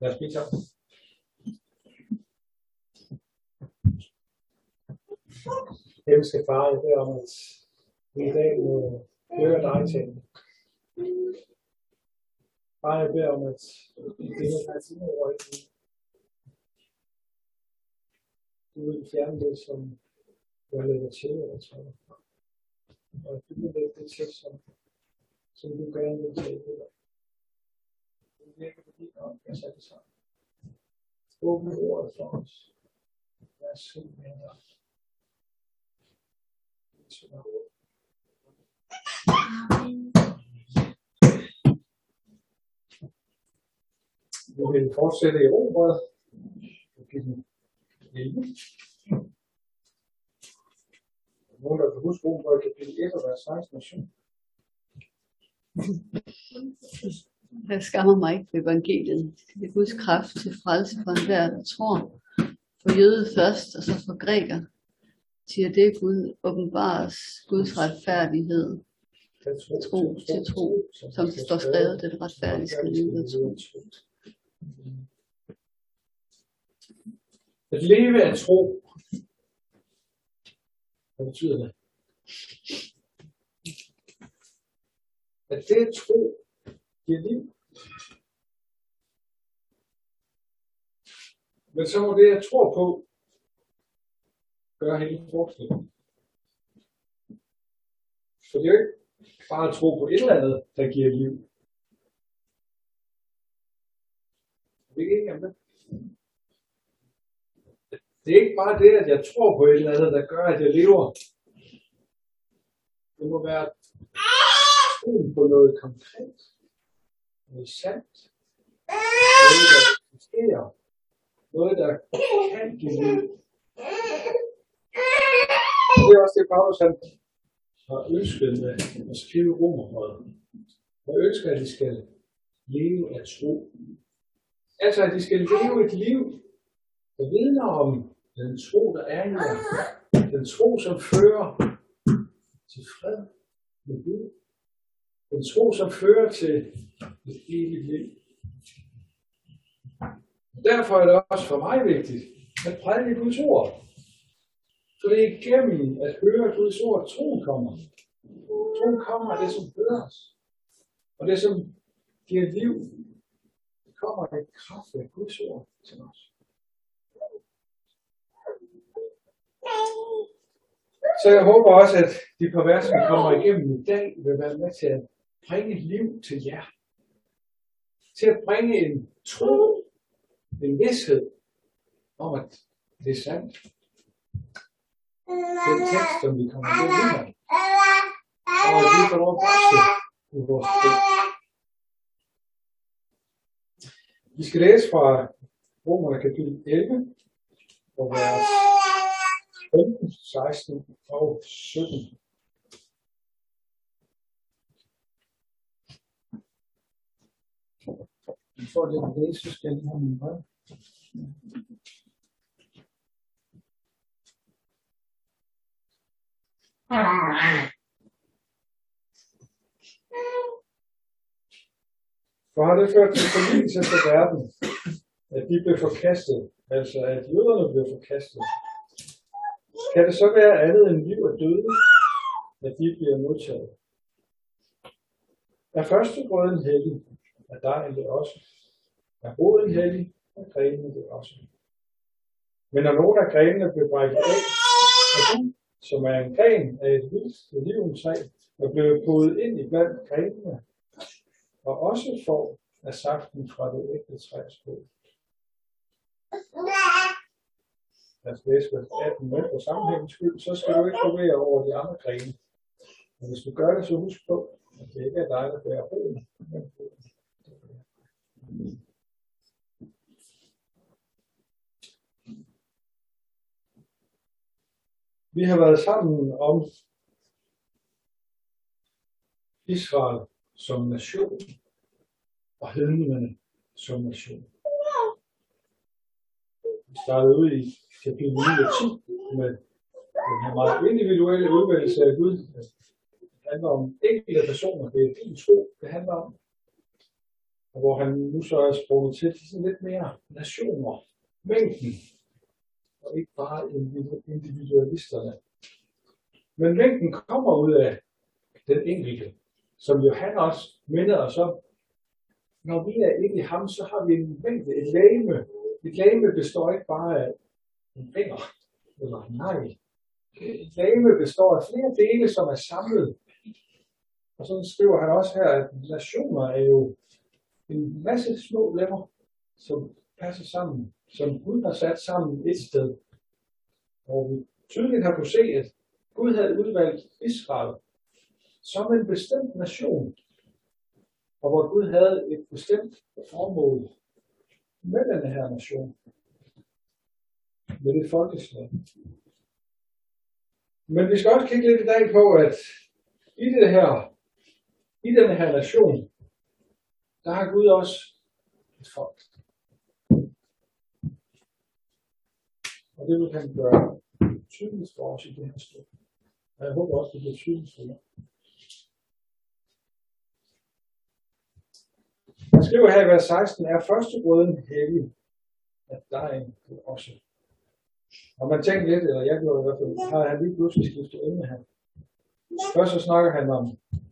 Lad os blive sammen. Himmelske Far, jeg beder om, at vi i dag må høre dig til. Far, jeg beder om, at det må være til over i dit. Du vil fjerne det, som jeg lægger til, eller tror. Og du vil lægge det til, som du gerne vil tage det. Du vil lægge det dit ånd, jeg sætter sammen. Åbne ordet for os. Vær sød med dig. Vi vil fortsætte i Romerbrevet. Kapitel 11. Nogen, der kan huske Romerbrevet kapitel 1, vers 16 og 17. Jeg skammer mig ikke på evangeliet. Det er Guds kraft til frelse for enhver, der tror. For jøde først, og så for græker. Til det Gud åbenbares Guds retfærdighed. Tro til tro, som det står skrevet, den retfærdige skal leve af tro. At leve af tro. Hvad betyder det? At det tro giver liv. Men så må det, jeg tror på, gøre hele forskellen. Så det er jo ikke bare at tro på et eller andet, der giver liv. Er vi ikke enige om det? Det er ikke bare det, at jeg tror på et eller andet, der gør, at jeg lever. Det må være troen på noget konkret, noget sandt, noget, der eksisterer, noget, der kan give liv. Det er også det, Paulus har ønsket med at skrive Romerbrevet. Han ønsker, at de skal leve af tro. Altså, at de skal leve et liv, der vidner om den tro, der er i jer. Den tro, som fører til fred med Gud. Den tro, som fører til et evigt liv. Derfor er det også for mig vigtigt at prædike Guds ord. For det er igennem at høre Guds ord, at troen kommer. Troen kommer af det, som høres. Og det, som giver liv, det kommer af kraft af Guds ord til os. Så jeg håber også, at de par vers, vi kommer igennem i dag, vil være med til at bringe liv til jer. Til at bringe en tro, en vished om, at det er sandt. Den tekst, som vi kommer til at lide. Og at vi får lov at vokse i vores tro. Vi skal læse fra Romerne kapitel 11, og vers 15, 16 og 17. Vi får lidt at læse, så skal jeg lige have min brev. For har det ført til forligelse for verden, at de blev forkastet, altså at jøderne blev forkastet. Kan det så være andet end liv og døde, at de bliver modtaget? Er førstegrøden hellig, er dejen det også. Er roden hellig, er grenene det også. Men når nogle af grenene blev brækket af Gud, som er en gren af et vildt oliventræ, og blev podet ind i blandt grenene, og også får af saften fra det ægte træs rod. Lad os læse vers 18 med for sammenhængens skyld, så skal du ikke forvirre over de andre grene. Men hvis du gør det, så husk på, at det ikke er dig, der bærer roden. Vi har været sammen om Israel som nation og hedningerne som nation. Vi startede ud i kapitel 9 og 10 med den her meget individuelle udvælgelse af Gud. Det handler om enkelte personer. Det er din tro, det handler om. og hvor han nu så er sprunget til sådan lidt mere nationer, mængden, og ikke bare individualisterne. Men mængden kommer ud af den enkelte, som jo han også minder os om. Når vi er inde i ham, så har vi en mængde, et legeme. Et legeme består ikke bare af en finger eller en negl. Et legeme består af flere dele, som er samlet. Og så skriver han også her, at nationer er jo en masse små lemmer, som passer sammen, som Gud har sat sammen et sted. Og vi tydeligt har kunne se, at Gud havde udvalgt Israel som en bestemt nation, og hvor Gud havde et bestemt formål med denne her nation, med det folkeslag. Men vi skal også kigge lidt i dag på, at i denne her nation, der har Gud også et folk. Og det vil han gøre tydeligt for os i det her stykke. Og jeg håber også, det bliver tydeligt for jer. Jeg skriver her i vers 16, er førstegrøden hellig, at dejen også. Og man tænker lidt, eller jeg gjorde i hvert fald, har han lige pludselig skiftet emne her. Først så snakker han om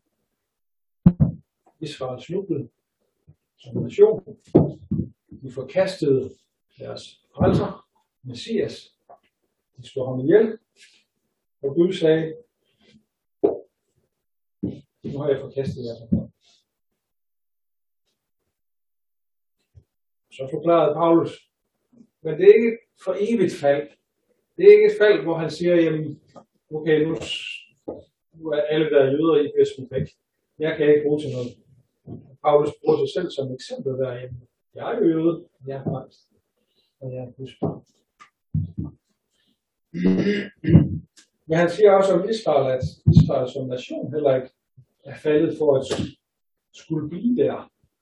Israels snublet som nation. De forkastede deres frelser, Messias. De slog ham ihjel. Og Gud sagde, nu har jeg forkastet jer som folk. Så forklarede Paulus, men det er ikke for evigt fald. Det er ikke et fald, hvor han siger, jamen, okay, nu er alle der er jøder, I bliver smidt væk. Jeg kan ikke bruge til noget. Paulus bruger sig selv som eksempel der, jamen, jeg er jo jøde, jeg er frelst, og jeg er Guds barn. Men han siger også om Israel, at Israel som nation heller ikke er faldet for at skulle blive der.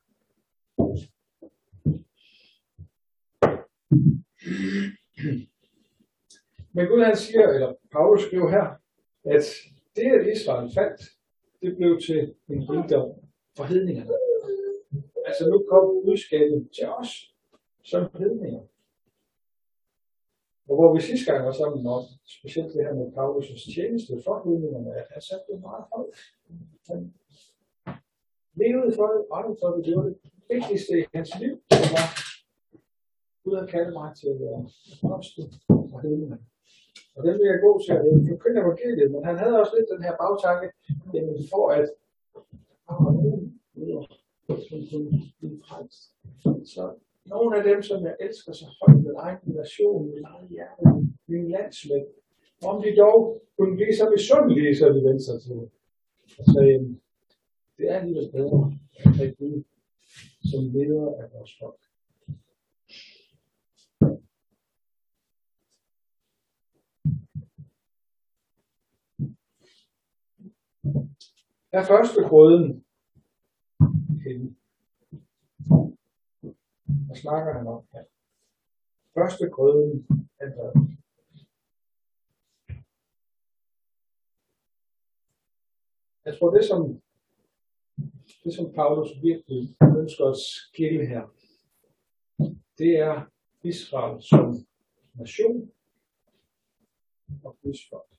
Men Gud han siger, eller Paulus skriver her, at det at Israel faldt, det blev til en rigdom for hedningerne. Altså nu kom budskabet til os som hedninger. Og hvor vi sidste gang var sammen om, specielt det her med Paulus' tjeneste for hedningerne, at han satte det meget højt. Han levede for det, og for det, det var det vigtigste i hans liv. Det var, Gud har kaldet mig til at være første for hedningerne. Og den vil jeg gå til at forkynde evangeliet, men han havde også lidt den her bagtanke, jamen for at som kunne blive frelst. Så nogle af dem, som jeg elsker så højt, min egen nation, min egen hjerte, min landsmænd, om de dog kunne blive så misundelige, så de vendte sig til. Og sagde, det er alligevel bedre at have Gud som leder af vores folk. Er første grøden hellig? Hvad snakker han om her? Første grøden er hvad? Jeg tror, det som Paulus virkelig ønsker at skille her, det er Israel som nation og Guds folk.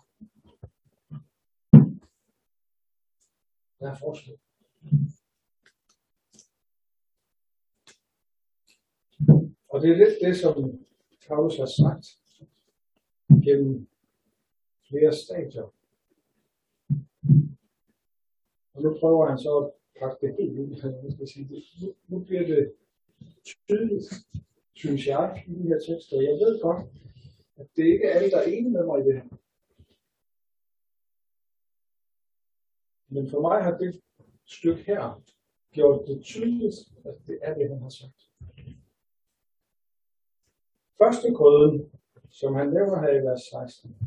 Der er forskel. Og det er lidt det, som Paulus har sagt gennem flere stadier. Og nu prøver han så at pakke det helt ud. Nu bliver det tydeligt, synes jeg, i de her tekster. Jeg ved godt, at det ikke er alle, der er enige med mig i det her. Men for mig har det stykke her gjort det tydeligt, at det er det, han har sagt. Første grøden, som han nævner her i vers 16,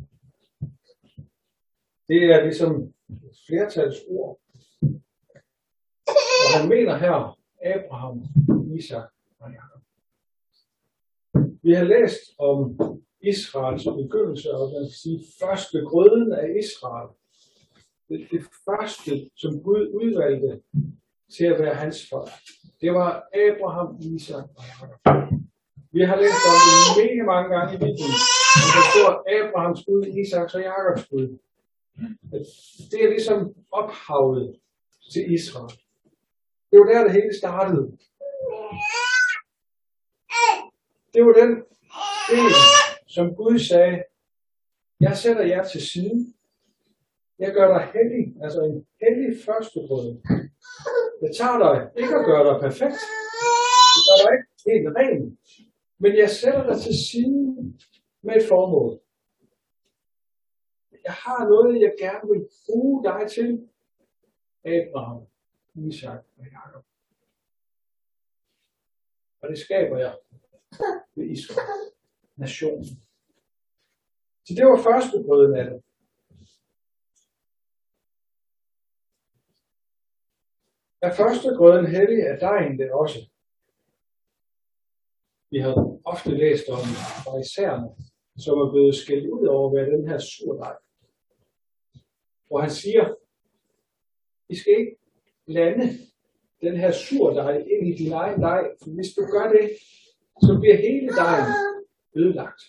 det er ligesom et flertalsord. Og han mener her Abraham, Isak og Jakob. Vi har læst om Israels begyndelse, og man kan sige første grøden af Israel. Det første, som Gud udvalgte til at være hans folk. Det var Abraham, Isak og Jakob. Vi har læst om det mega mange gange i Bibelen. Og der står Abrahams Gud, Isaks og Jakobs Gud. Det er ligesom ophavet til Israel. Det var der, det hele startede. Det var den del, som Gud sagde, jeg sætter jer til side. Jeg gør dig hellig, altså en hellig førstegrød. Jeg tager dig ikke at gøre dig perfekt. Jeg gør dig ikke helt ren. Men jeg sætter dig til side med et formål. Jeg har noget, jeg gerne vil bruge dig til. Abraham, Isak og Jakob. Og det skaber jeg ved Israel, nationen. Så det var førstegrøden af det. Er førstegrøden hellig af dejen det også? Vi har ofte læst om farisæerne, som er blevet skældt ud over ved den her surdej. Hvor han siger, I skal ikke blande den her surdej ind i din egen dej, for hvis du gør det, så bliver hele dejen ødelagt.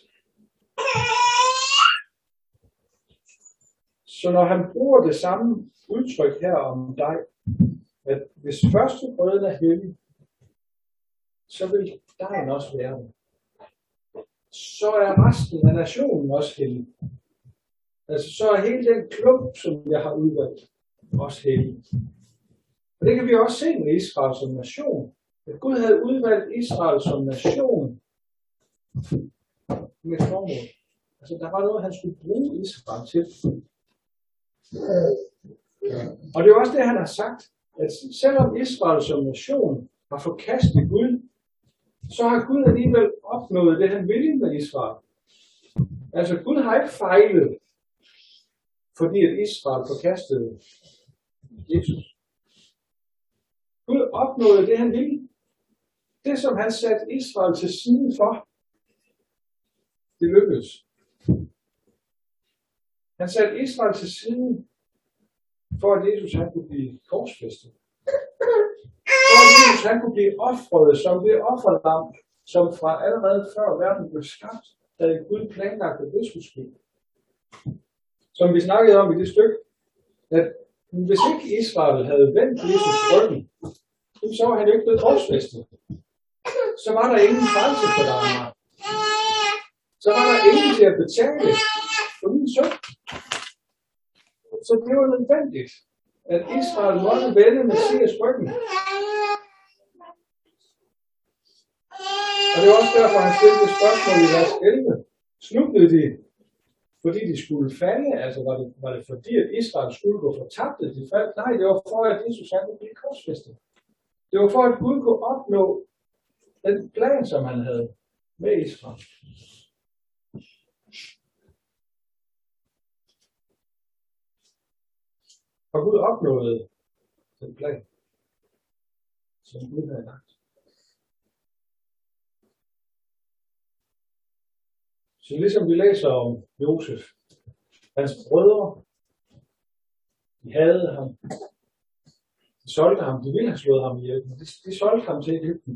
Så når han bruger det samme udtryk her om dig, at hvis førstegrøden er hellig, så vil dejen også være det. Så er resten af nationen også hellig. Altså så er hele den klump, som jeg har udvalgt, også hellig. Og det kan vi også se med Israel som nation. At Gud havde udvalgt Israel som nation med et formål. Altså der var noget, han skulle bruge Israel til. Og det er også det, han har sagt, at selvom Israel som nation har forkastet Gud, så har Gud alligevel opnået det, han ville med Israel. Altså Gud har ikke fejlet, fordi at Israel forkastede Jesus. Gud opnåede det, han ville. Det, som han satte Israel til side for, det lykkedes. Han satte Israel til side for, at Jesus han kunne blive korsfæstet. For at Jesus han kunne blive ofret som det offerlam, som fra allerede før verden blev skabt, da Gud planlagte, at det skulle ske. Som vi snakkede om i det stykke, at hvis ikke Israel havde vendt Jesus ryggen, så var han jo ikke blevet korsfæstet. Så var der ingen frelse for dig. Så var der ingen til at betale for din synd. Så det var nødvendigt, at Israel måtte vende Messias ryggen. Og det var også derfor, han stillede det spørgsmål i vers 11. Snublede de, fordi de skulle falde? Altså var det fordi, at Israel skulle gå fortabt, at de faldt? Nej, det var for, at Jesus han kunne blive korsfæstet. Det var for, at Gud kunne opnå den plan, som han havde med Israel. Og Gud opnåede den plan, som Gud havde lagt. Så ligesom vi læser om Josef, hans brødre, de havde ham, de solgte ham, de ville have slået ham ihjel, men de solgte ham til Egypten.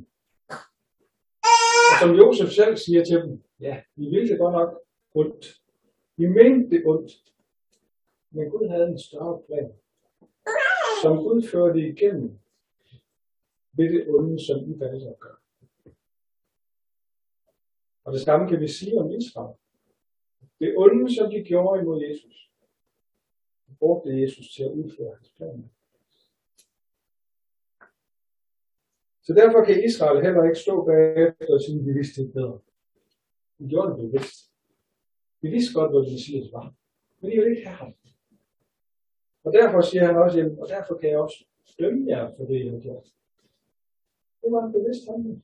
Og som Josef selv siger til dem, ja, de ville det godt nok ondt. De mente det ondt. Men Gud havde en større plan, som Gud førte igennem ved det onde, som I valgte at gøre. Og det samme kan vi sige om Israel. Det onde, som de gjorde imod Jesus, brugte Jesus til at udføre hans planer. Så derfor kan Israel heller ikke stå bagefter og sige, at de vidste ikke bedre. De gjorde det bevidst. De vidste godt, hvad Messias var. Men de ville ikke have ham. Og derfor siger han også, og derfor kan jeg også dømme jer for det, jeg har gjort. Det var en bevidst handling.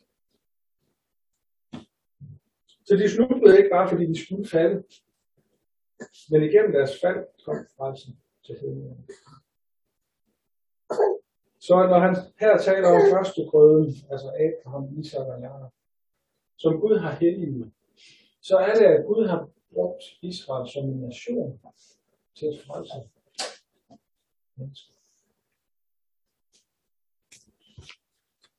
Så de snublede ikke bare, fordi de skulle falde. Men igennem deres fald kom frelsen til himlen. Så når han her taler om førstegrøden, altså Abraham, Isak og Jakob, som Gud har helliget, så er det, at Gud har brugt Israel som en nation til at frelse mennesker.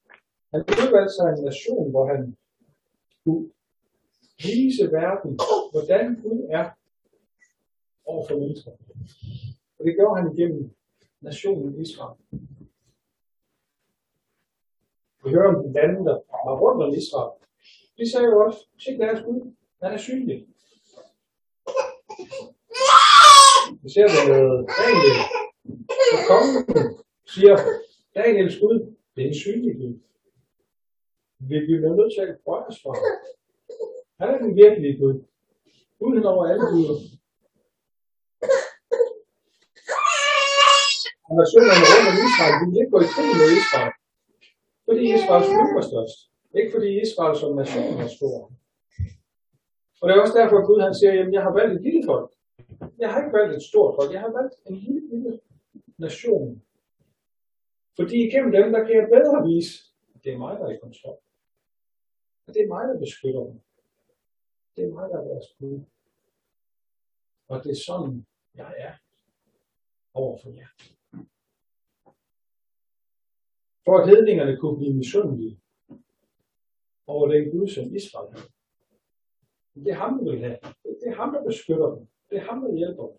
Han udvalgte sig en nation, hvor han kunne vise verden, hvordan Gud er over for mennesker. Og det gjorde han igennem nationen Israel. Vi hører om de lande, der var rundt om Israel. De sagde jo også, se deres Gud, han er synlig. Vi ser det med Daniel. Så kongen siger, Daniels Gud, det er en synlig Gud. Vi bliver nødt til at prøve os for ham. Han er den virkelige Gud. Uden over alle guder. Og nationerne rundt om Israel, de vil ikke gå i krig med Israel. Fordi Israels Gud var størst. Ikke fordi Israel som nation var stor. Og det er også derfor, at Gud han siger, at jeg har valgt et lille folk. Jeg har ikke valgt et stort folk. Jeg har valgt en lille nation. Fordi igennem dem, der kan jeg bedre vise, at det er mig, der er i kontrol. Og det er mig, der beskytter dem. Det er mig, der er deres Gud. Og det er sådan, jeg er overfor jer. For at hedningerne kunne blive misundelige over den Gud, som Israel havde. Det er ham, der vil have. Det er ham, der beskytter dem. Det er ham, der hjælper dem.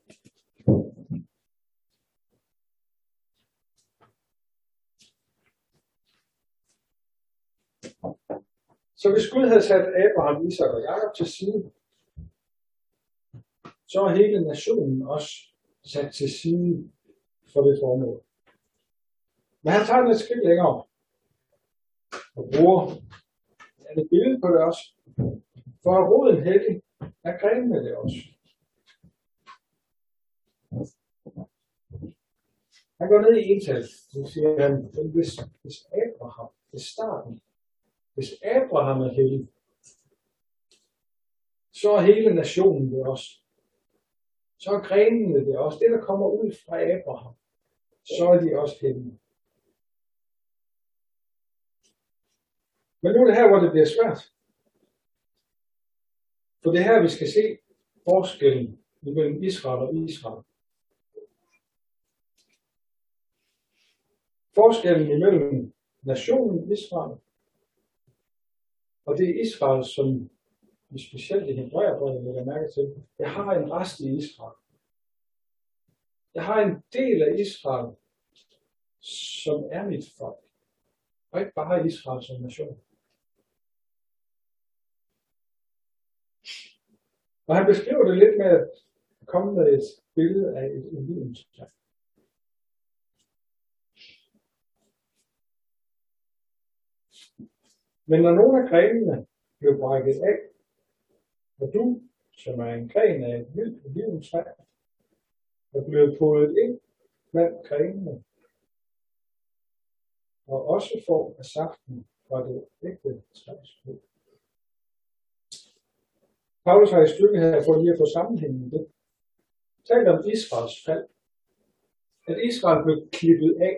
Så hvis Gud havde sat Abraham, Isak og Jakob til side, så er hele nationen også sat til side for det formål. Men han tager den et skridt længere og bruger et billede på det også. For at roden heldig er grenene det også. Han går ned i ental, så siger han, hvis Abraham, det er starten, hvis Abraham er heldig, så er hele nationen det også. Så er grenene det også. Det, der kommer ud fra Abraham, så er de også heldige. Men nu er det her, hvor det bliver svært. For det er her, vi skal se forskellen mellem Israel og Israel. Forskellen imellem nationen Israel og det er Israel, som vi specielt i Hebræerbrevet lægger mærke til. Jeg har en rest i Israel. Jeg har en del af Israel, som er mit folk. Og ikke bare Israel som nation. Og han beskriver det lidt med at komme med et billede af et oliventræ. Men når nogle af grenene blev brækket af, og du, som er en gren af et vildt oliventræ, er blevet podet ind blandt grenene, og også får af saften fra det ægte træs blod. Paulus har i stykket her for lige at få sammenhængen med det. Talt om Israels fald. At Israel blev klippet af.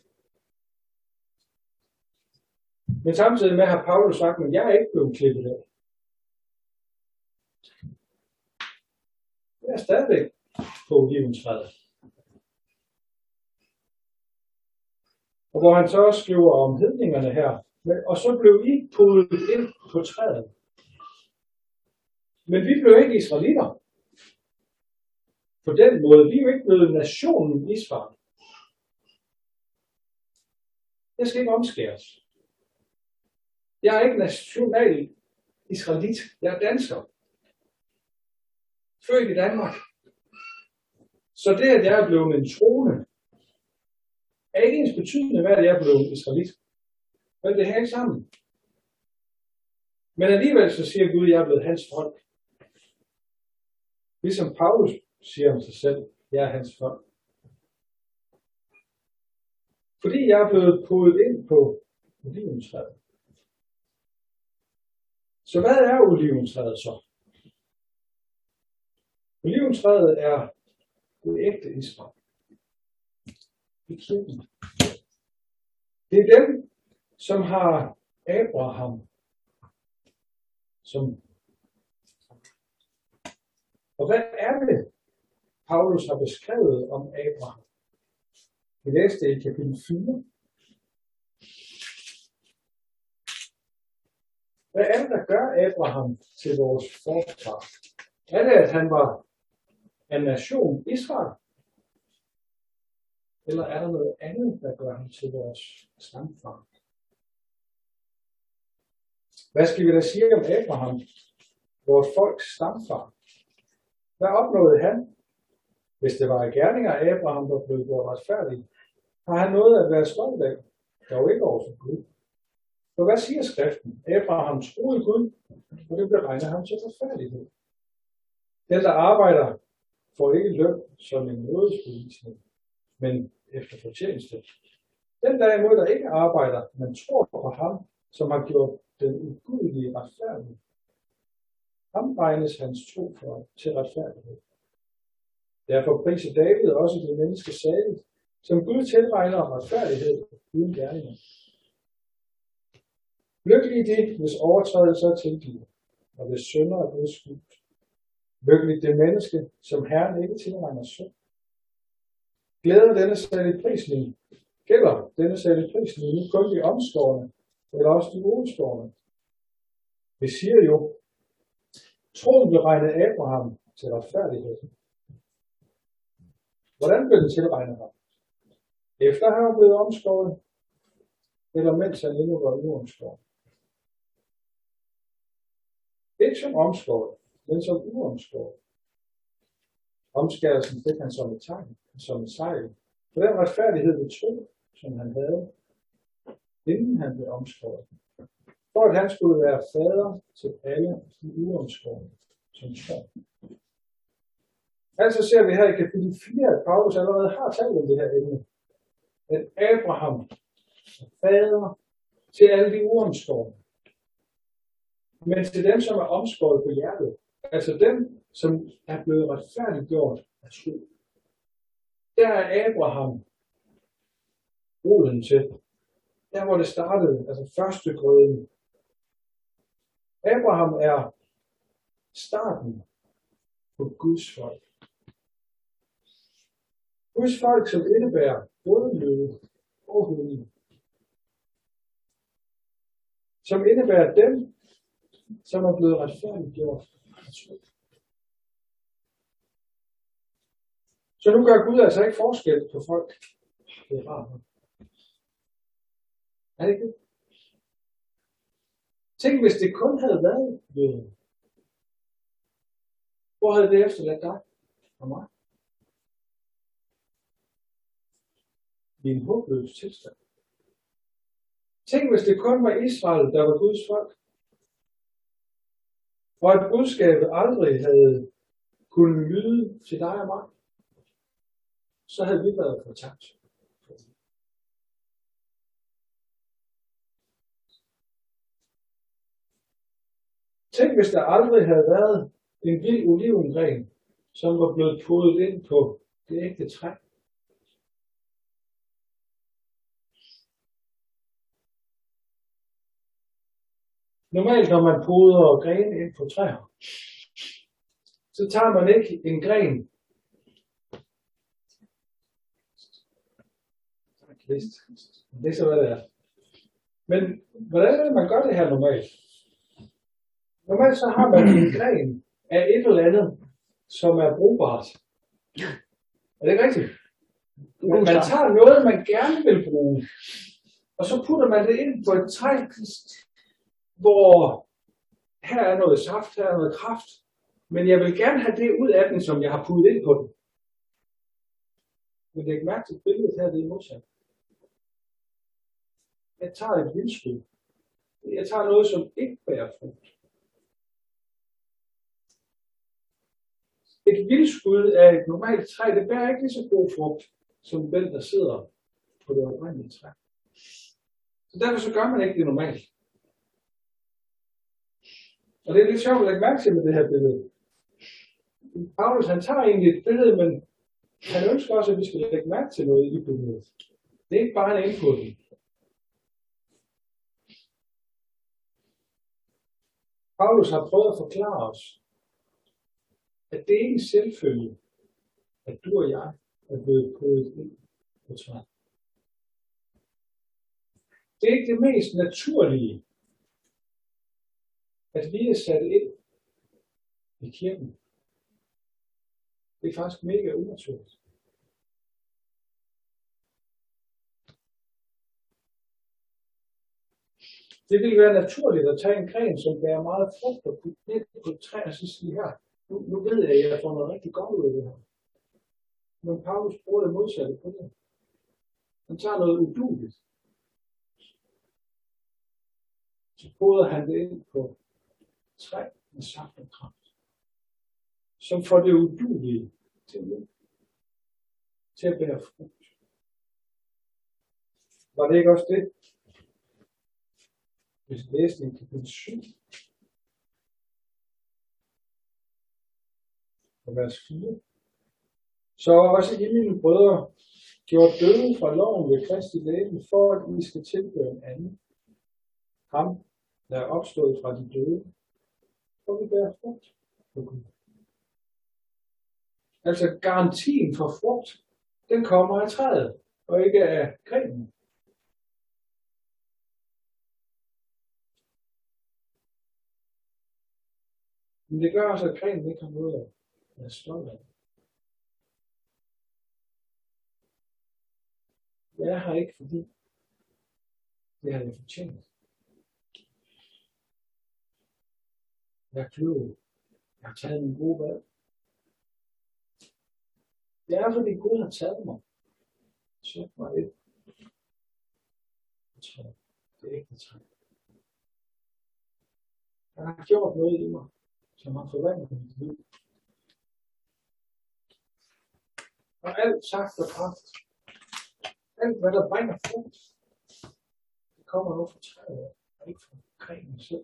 Men samtidig med har Paulus sagt, at jeg er ikke blevet klippet af. Jeg er stadigvæk på oliventræet. Og hvor han så også skriver om hedningerne her. Og så blev I podet ind på træet. Men vi blev ikke israelitter. På den måde, vi er jo ikke blevet nationen Israel. Jeg skal ikke omskæres. Jeg er ikke national israelit. Jeg er dansker. Født i Danmark. Så det, at jeg er blevet en troende, er ikke ens betydende, hvad jeg er blevet israelit. Men det hænger ikke sammen. Men alligevel så siger Gud, at jeg er blevet hans folk. Ligesom Paulus siger om sig selv, jeg er hans folk. Fordi jeg er blevet podet ind på oliventræet. Så hvad er oliventræet så? Oliventræet er det ægte Israel. Det er kirken. Det er dem, som har Abraham som. Og hvad er det, Paulus har beskrevet om Abraham? Vi læste i kapitel 4. Hvad er det, der gør Abraham til vores forfar? Er det, at han var af nation Israel? Eller er der noget andet, der gør ham til vores stamfar? Hvad skal vi da sige om Abraham, vores folks stamfar? Hvad opnåede han? Hvis det var gerninger af Abraham, der blev gjort retfærdige, har han noget at være stolt af, dog ikke over for Gud. For hvad siger skriften? Abraham troede Gud, og det blev regnet ham til retfærdighed. Den, der arbejder, får ikke løn som en nådesbevisning, men efter fortjeneste. Den derimod, der ikke arbejder, men tror på ham, som har gjort den ugudelige retfærdige. Ham regnes hans tro til retfærdighed. Derfor priser David også det menneske saligt, som Gud tilregner retfærdighed uden gerninger. Lykkelige de, hvis overtrædelser er tilgivet, og hvis synder er blevet skyldt. Lykkeligt det menneske, som Herren ikke tilregner synd. Glæder denne salige prisning, gælder denne salige prisning nu kun de omskårne, eller også de udskårne. Vi siger jo, troen blev regnet Abraham til retfærdighed. Hvordan blev den tilregnet ham? Efter han var blevet omskåret, eller mens han endnu var uomskåret? Ikke som omskåret, men som uomskåret. Omskærelsen fik han som et tegn, som et sejl, for den retfærdighed ved tro, som han havde, inden han blev omskåret. For at han skulle være fader til alle de uomskårne, som tror. Altså ser vi her i kapitel 4, at Paulus allerede har talt om det her emne. At Abraham er fader til alle de uomskårne. Men til dem, som er omskåret på hjertet, altså dem, som er blevet retfærdiggjort af tro, der er Abraham roden til. Der hvor det startede, altså første grøden. Abraham er starten på Guds folk. Guds folk, som indebærer både løde og høne. Som indebærer dem, som er blevet retfærdiggjort af tro. Så nu gør Gud altså ikke forskel på folk. Det er rart. Er det ikke det? Tænk, hvis det kun havde været jøden. Hvor havde det efterladt dig og mig? I en håbløs tilstand. Tænk, hvis det kun var Israel, der var Guds folk. Og at budskabet aldrig havde kunnet lyde til dig og mig. Så havde vi været fortabt. Tænk, hvis der aldrig havde været en vild olivengren, som var blevet podet ind på det ægte træ. Normalt, når man poder grene ind på træer, så tager man ikke en gren. Det er så, hvad det er. Men hvordan er det, man gør det her normalt? Normalt så har man en gren af et eller andet, som er brugbart. Er det ikke rigtigt? Man tager noget, man gerne vil bruge, og så putter man det ind på et træ, hvor her er noget saft, her er noget kraft, men jeg vil gerne have det ud af den, som jeg har puttet ind på den. Men læg mærke til billedet her, det er modsat. Jeg tager et vildskud. Jeg tager noget, som ikke bærer frugt. Et vildskud af et normalt træ, det bærer ikke lige så god frugt, som den, der sidder på det oprindelige træ. Så derfor så gør man ikke det normalt. Og det er lidt sjovt at lægge mærke til med det her billede. Paulus, han tager egentlig et billede, men han ønsker også, at vi skal lægge mærke til noget i billedet. Det er ikke bare en input. Paulus har prøvet at forklare os, at det ikke er selvfølge, at du og jeg er blevet podet ind på træet. Det er ikke det mest naturlige, at vi er sat ind i kirken, det er faktisk mega unaturligt. Det ville være naturligt at tage en gren, som bærer meget frugt og putte ned på et træ og så sige her. Nu ved jeg, at jeg får noget rigtig godt ud af det her. Men Paulus bruger det modsatte på det. Han tager noget udueligt. Så poder han det ind på træ med saft og kraft. Som får det uduelige til at bære frugt. Var det ikke også det? Hvis vi læste i kapitel 7, og vers 4. Så også I, mine brødre, gjort døde fra loven ved Kristi læme, for at I skal tilhøre en anden. Ham, der er opstået fra de døde, og vi bærer frugt på Gud. Altså garantien for frugt, den kommer af træet, og ikke af grenen. Men det gør også, at grenen ikke har noget at være stolt af. Jeg er her ikke, fordi det har jeg fortjent. Jeg er klog. Jeg har taget en god valg. Det er, fordi Gud har taget mig. Sæt mig ind. Det er ikke det træ. Han har gjort noget i mig, som har forvandlet mit liv. Og alt sagt og kraft, alt hvad der bringer frugt, det kommer nu fra træet, og ikke fra grenen selv.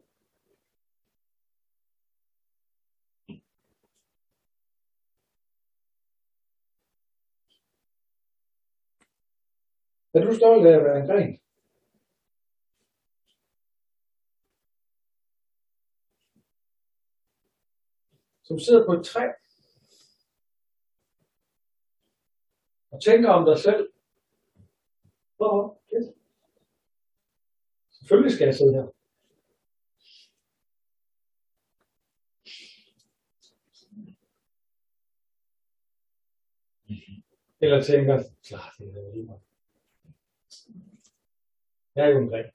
Er du stolt af at være en gren? Som sidder på et træ og tænker om dig selv. Hvorfor? Yes. Selvfølgelig skal jeg sidde her. Eller tænker, klart det er lige mig. Jeg er jo en gren.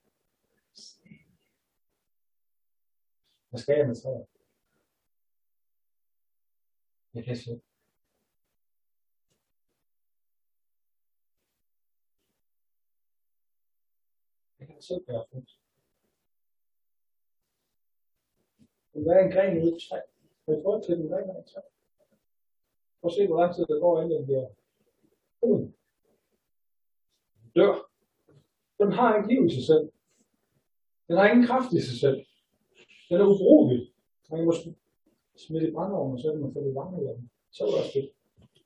Hvad skal jeg med træet? Jeg kan se. Jeg kan selv gøre frugt. Men hvad er en gren i et træ? Hvad er forhold til den gren i et træ? Prøv at se, hvor lang tid der går, inden den bliver brun. Dør. Den har ikke liv i sig selv. Den har ingen kraft i sig selv. Den er ubrugelig. Man kan måske smide i brændeovnen, og så kan man få det varme ud af den. Så er det også fedt.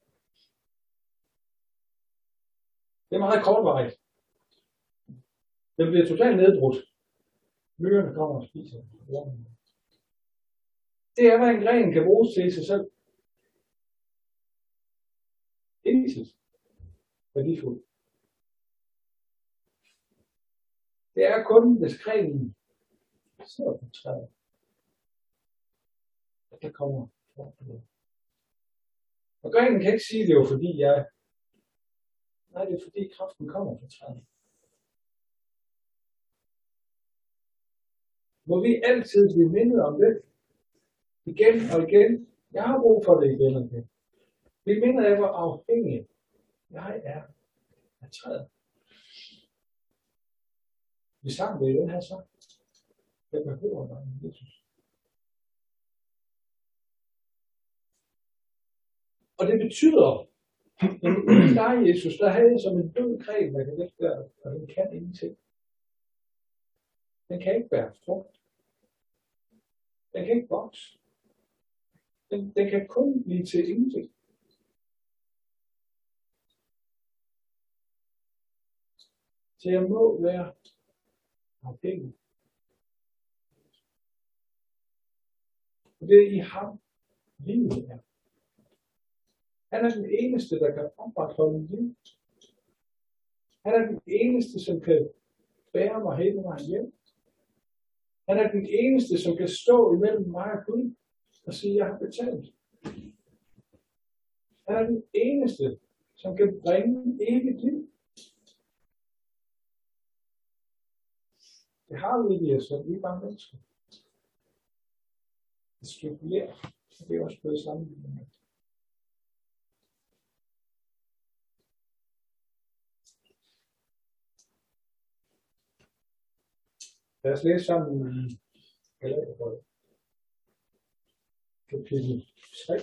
Det er meget kortvarigt. Den bliver totalt nedbrudt. Myrerne kommer og spiser. Det er, hvad en gren kan bruges til i sig selv. Intet værdifuldt. Det er kun, hvis grenen sidder på træet, at der kommer frugt ud. Og grenen kan ikke sige, at det er fordi jeg... Nej, det er fordi kraften kommer fra træet. Må vi altid blive mindet om det? Igen og igen. Jeg har brug for det igen og igen. Vi minder af, hvor afhængig jeg er af træet. Vi sang det i den her sang. Jeg behøver dig, Jesus. Og det betyder, at dig, Jesus, der havde som en død gren, der kan ikke være, og den kan ingenting. Den kan ikke bære frugt. Den kan ikke vokse. Den kan kun blive til ingenting. Så jeg må være afhængig. Og det er i ham, livet er. Han er den eneste, der kan opretholde liv. Han er den eneste, som kan bære mig hele vejen hjem. Han er den eneste, som kan stå imellem mig og Gud og sige, jeg har betalt. Han er den eneste, som kan bringe evigt liv. Det har vi ikke som vi bare mennesker. Det spekulerer, og det er også blevet sammenlignet med. Lad os læse sammen i Galaterbrevet, kapitel 3.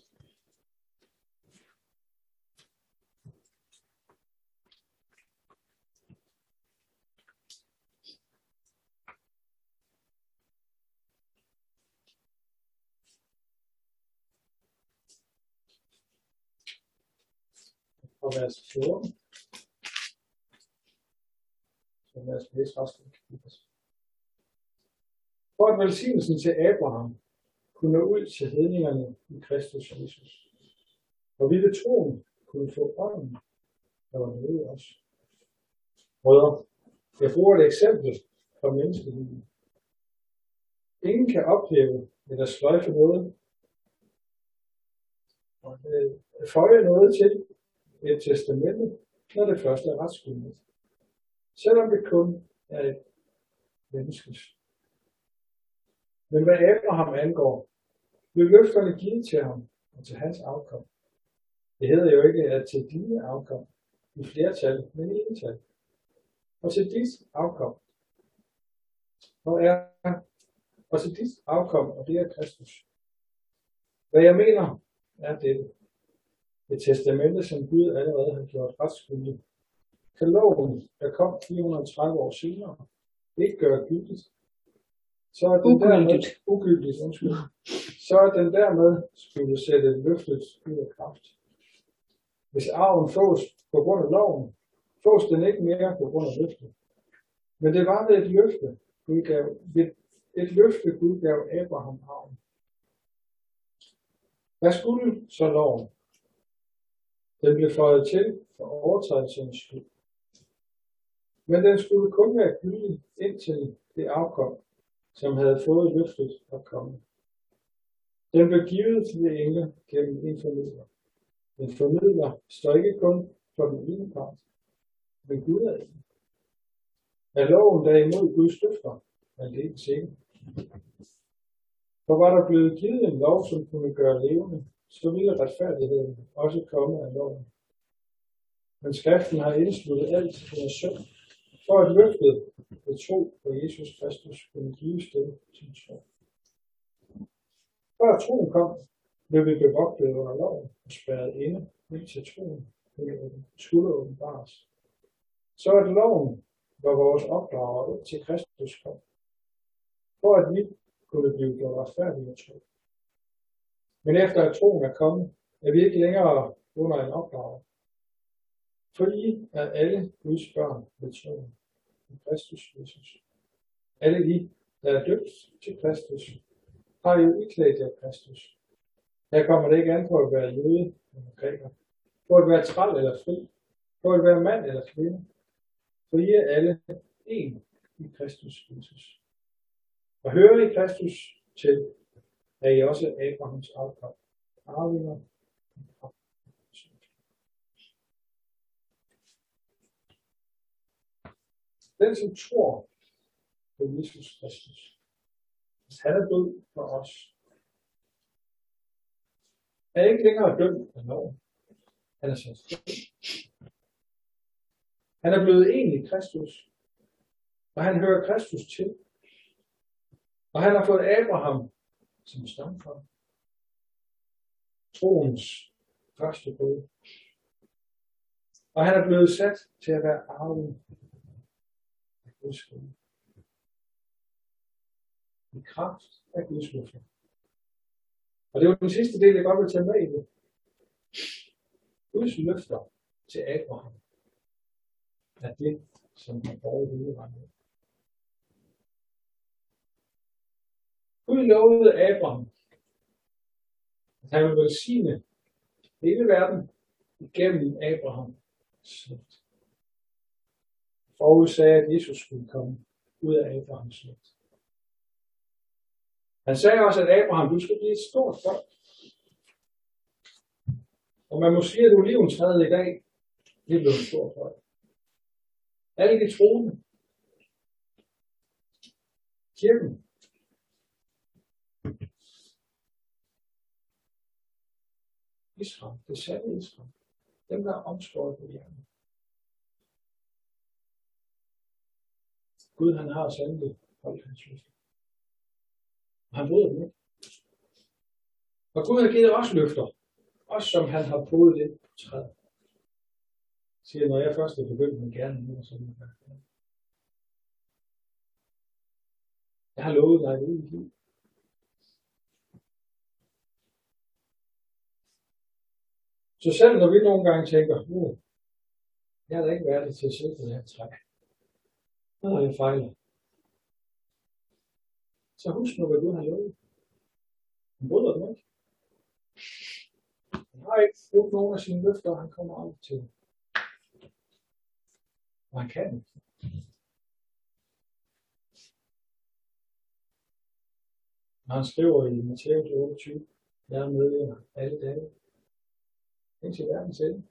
Og vers 14. Så lad os læse resten af kapitlet. For at velsignelsen til Abraham kunne nå ud til hedningerne i Kristus Jesus. Og vi ved troen kunne få ånden, der var nede i os. Brødre, jeg bruger et eksempel fra menneskelivet. Ingen kan ophæve eller sløjfe noget, og føje noget til et testamente, når det første er retsgyldigt. Selvom det kun er et menneskes. Men hvad Abraham angår, blev løfterne givet til ham og til hans afkom. Det hedder jo ikke, at til dine afkom i flertal, men i ental. Og til dit afkom. Og til dit afkom, og det er Kristus. Hvad jeg mener, er dette. Et testamente, som Gud allerede har gjort retsgyldigt, kan loven, der kom 430 år senere, ikke gøre gyldigt. Så er den dermed ugyldigt, så er den dermed skulle sætte løftet ud af kraft. Hvis arven fås på grund af loven, fås den ikke mere på grund af løftet. Men det var ved et løfte Gud gav Abraham arven. Hvad skulle så loven? Den blev føjet til for overtrædelsernes skyld. Men den skulle kun være gyldig indtil det afkom, som havde fået løftet at komme. Den blev givet til de engle gennem en formidler. En formidler står ikke kun for den ene part, men Gud er en. Er loven derimod Guds løfter, aldeles ikke. For var der blevet givet en lov, som kunne gøre levende, så ville retfærdigheden også komme af loven. Men skriften har indsluttet alt til en søn, for at løftet ved tro på Jesus Kristus kunne gives dem til tro. Før troen kom, blev vi bevogtet under loven og spærret inde, indtil troen skulle åbenbares. Så at loven var vores opdrager til Kristus kom, for at vi kunne blive gjort retfærdige af tro. Men efter at troen er kommet, er vi ikke længere under en opdrager. For I er alle Guds børn ved troen i Kristus Jesus. Alle I, der er døbt til Kristus, har jo iklædt jer Kristus. Her kommer det ikke an på at være jøde eller græker, på at være træl eller fri, på at være mand eller kvinde. For I er alle én i Kristus Jesus. Og hører I Kristus til, er I også Abrahams afkom, arvinger. Den, som tror på Jesus Kristus, hvis han er død for os, er ikke længere dømt af loven. Han er sat fri. Han er blevet en i Kristus, og han hører Kristus til. Og han har fået Abraham som stamfar. Troens første bud. Og han er blevet sat til at være arving af Guds rige. I kraft af Guds løfter. Og det var den sidste del, jeg godt vil tage med i det. Guds løfter til Abraham er det, som han borger udregnet. Gud lovede Abraham, at han ville velsigne hele verden igennem Abraham. Forudsagde, at Jesus skulle komme ud af Abrahams slægt. Han sagde også, at Abraham, du skal blive et stort folk. Og man må sige, at oliventræet i dag, det er blevet et stort folk. Alle de troende. Kirken. Israel. Det sande Israel. Dem, der er omskåret på hjernen. Gud, han har sandelig holdt hans løfter. Og han bryder dem ikke. Og Gud har givet os løfter. Også som han har podet ind på træet. Siger, når jeg først er begyndt med gerne nu, så vil jeg. Jeg har lovet dig et evigt liv. Så selv når vi nogle gange tænker, jeg har da ikke været det til at sidde på det her træ. Når jeg fejler. Så husk nu, hvad Gud har lovet. Han bryder dem ikke. Han har ikke brugt nogen af sine løfter, og han kommer aldrig til. Og han kan ikke. Når han skriver i Matthæus 28, jeg er med jer alle dage. Indtil verdens ende.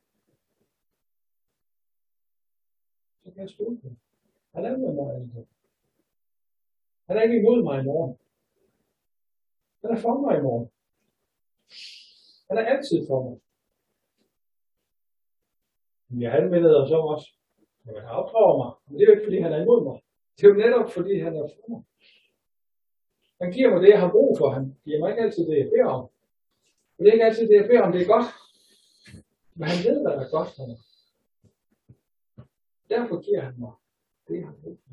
Så kan jeg stole på. Han er med mig alle dage. Han er ikke imod mig i morgen. Han er for mig i morgen. Han er altid for mig. Men jeg anmelder dig så også. Men han opdrager mig. Men det er jo ikke, fordi han er imod mig. Det er jo netop, fordi han er for mig. Han giver mig det, jeg har brug for. Han giver mig ikke altid det, jeg beder om. Men det er ikke altid det, jeg beder om, det er godt. Men han ved, hvad der er godt for mig. Derfor giver han mig det, jeg har brug for.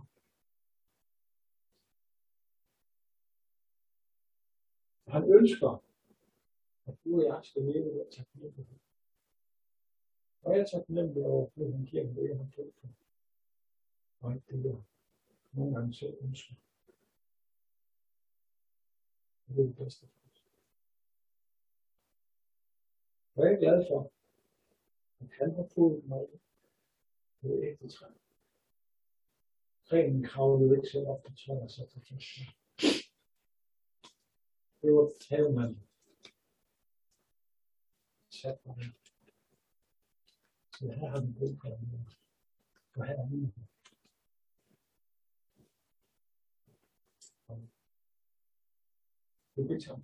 Han ønsker, at du og jeg skal leve ved at tage taknemmelighed. Og jeg er taknemmelig over, at han giver mig det, jeg har brug for. Og ikke det, jeg nogle gange selv ønsker. Det er det bedste for os. Og jeg er glad for, at han har fået mig ved ægte træ. Grenen kravlede ikke selv op på træet og satte sig fast. Det var havemanden. Sat mig der. Så her har vi brug for det. Og her er vi. Det bliver taget.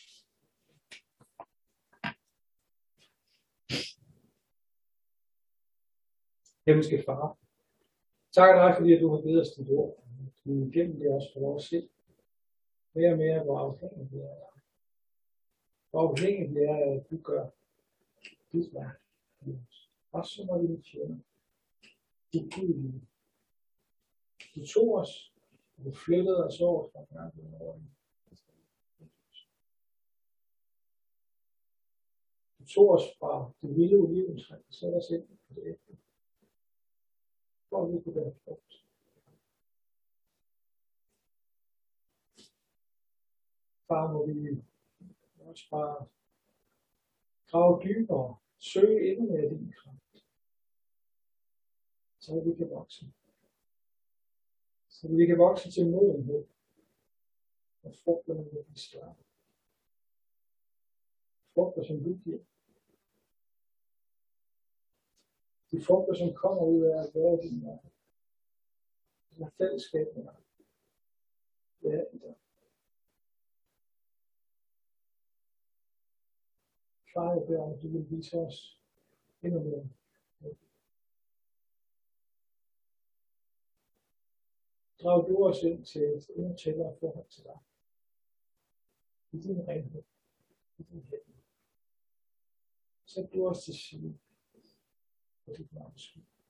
Himmelske Far, takker dig, fordi du har givet os dit ord. Du gennem det også for vores sind. Mere og mere, hvor afhængig det er af dig. Hvor afhængig det er af, at du gør dit værk i os. Også når vi tjener. Du Gud, du tog os, og du flyttede os over fra verden over. Du tog os fra det vilde oliventræ og satte os ind på det ægte. For vi kunne være frugt. Far, må vi også bare grave dybere, søge endnu mere din kraft, så vi kan vokse. Så vi kan vokse til modenhed, og frugterne vil blive større. Frugter, som du giver. De frugter, som kommer ud af at være din vej. Det er fællesskab med dig. Det er det der. Far, jeg beder om, at du vil vise os endnu mere. Drag du os ind til et endnu tættere forhold til dig. I din renhed. I din helhed. Sæt du os til side. For dit navns skyld.